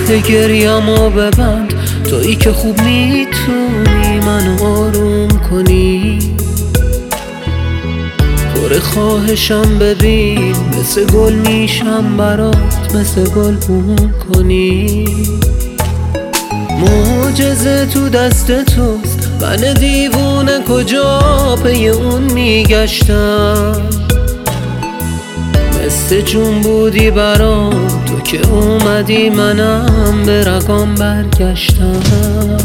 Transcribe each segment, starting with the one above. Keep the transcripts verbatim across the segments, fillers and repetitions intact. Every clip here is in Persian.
ته گریه‌مو ببند، تویی که خوب میتونی منو آروم کنی. پر خواهشم ببین، مثل گل میشم برات، مثل گل بوم کنی. معجزه تو دست توست، من دیوونه کجا پی اون میگشتم. مثل جون بودی برام، تو که اومدی منم به رگام برگشتم.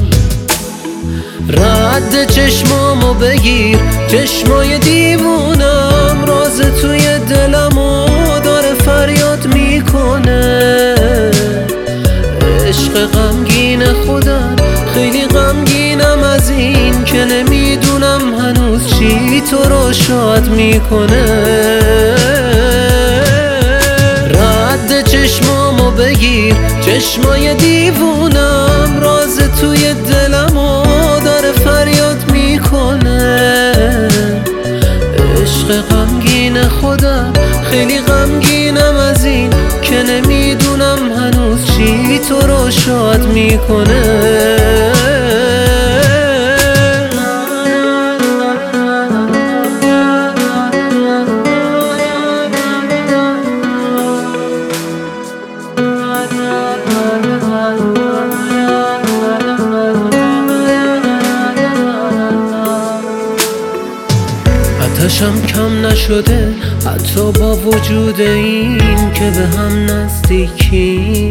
رد چشمامو بگیر، چشمای دیوونم راز توی دلمو داره فریاد میکنه. عشق غمگین خودم، خیلی غمگینم از این که نمیدونم هنوز چی تو رو شاد میکنه. رد چشمامو بگیر، چشمای دیوونم راز توی دلمو داره فریاد میکنه. عشق غمگین خودم، خیلی غمگینم از این که نمیدونم هنوز چی تو رو شاد میکنه. آتشم کم نشده حتی با وجود این که به هم نزدیکی.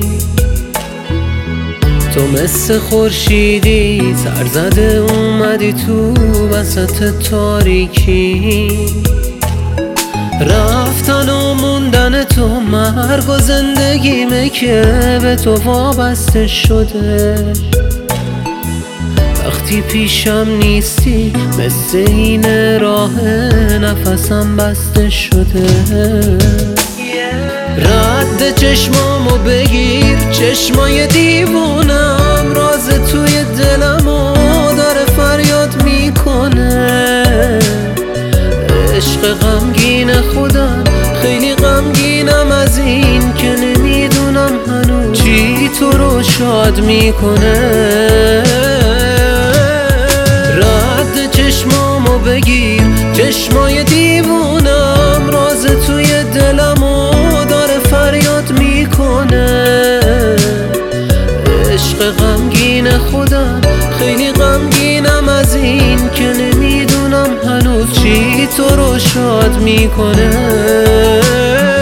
تو مثل خورشیدی سرزده اومدی تو وسط تاریکی. رفتن و موندن تو، مرگ و زندگیمه که به تو وابسته شده. وقتی پیشم نیستی مثل این راه نفسم بسته شده. رد چشمامو بگیر، چشمای دیوونم راز توی دلمو داره فریاد میکنه. عشق غمگین خودم، خیلی غمگینم از این که نمیدونم هنوز چی تو رو شاد میکنه. چشمامو بگیر، چشمای دیوونم راز توی دلمو داره فریاد میکنه. عشق غمگین خودم، خیلی غمگینم از این که نمیدونم هنوز چی تو رو شاد میکنه.